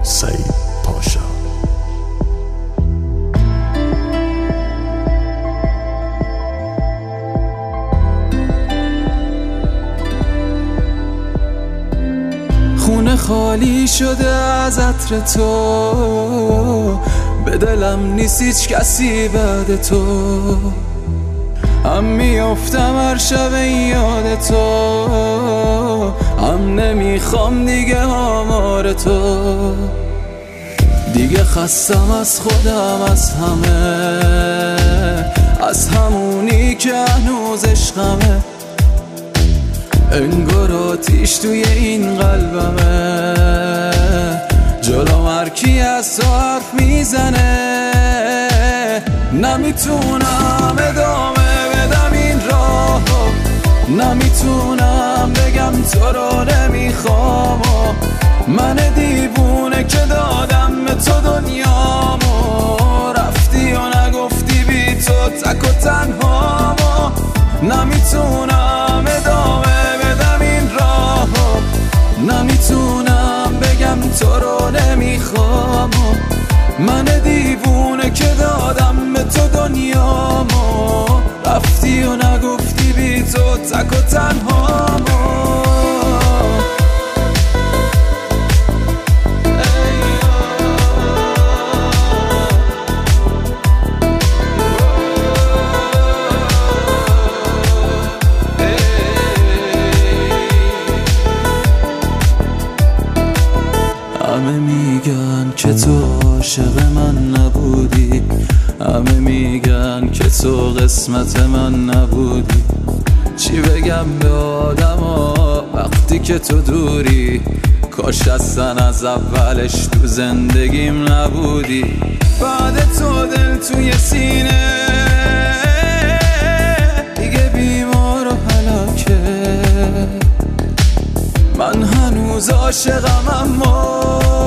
سعید پاشا. خونه خالی شده از عطر تو، به دلم نیست هیچ کسی بعد تو. هم میافتم هر شب این یاد تو، هم نمیخوام دیگه آمار تو. دیگه خستم از خودم، از همه، از همونی که هنوز عشقمه. انگار آتیش توی این قلبمه، جلوم هر کی از تو حرف میزنه. نمیتونم ادامه بدم این راهو، نمیتونم بگم تو رو نمیخوام. من دیوونه که دادم به تو دنیامو، رفتی و نگفتی بی تو تک و تنهامو. نمیتونم ادامه بدم این راهو، نمیتونم بگم تو رو نمیخوام. من دیوونه که دادم به تو دنیامو، رفتی و نگفتی بی تو تک و تنهامو. همه میگن که تو عاشق من نبودی، همه میگن که تو قسمت من نبودی. چی بگم به آدما وقتی که تو دوری، کاش اصلا از اولش تو زندگیم نبودی. بعد تو دل توی سینه دیگه بیمار و هلاکه. من هنوز عاشقم اما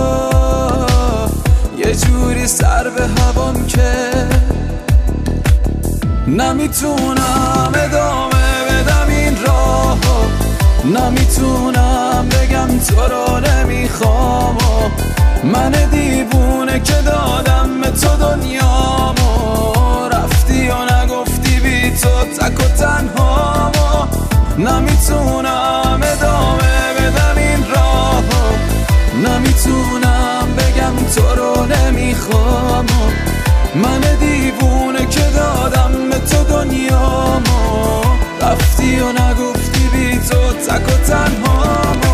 یه جوری سر به هوام که نمیتونم ادامه بدم این راهو، نمیتونم بگم تو رو نمیخوام. من دیوونه که دادم به تو دنیامو، رفتی و نگفتی بی تو تک و تنهامو. نمیتونم ادامه بدم این راهو، نمیتونم بگم تو رو نمیخوام. من دیوونه که دادم به تو دنیامو، رفتی و نگفتی بی تو تک و تنهامو.